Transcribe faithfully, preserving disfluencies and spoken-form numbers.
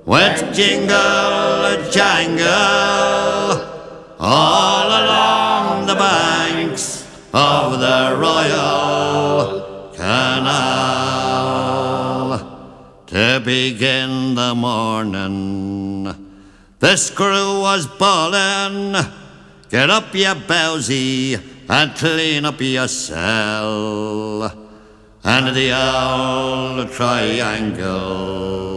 went jingle jangle all along the banks of the Royal Canal. To begin the morning, the screw was bawling, "Get up, you bowsy, and clean up yourself." And the old triangle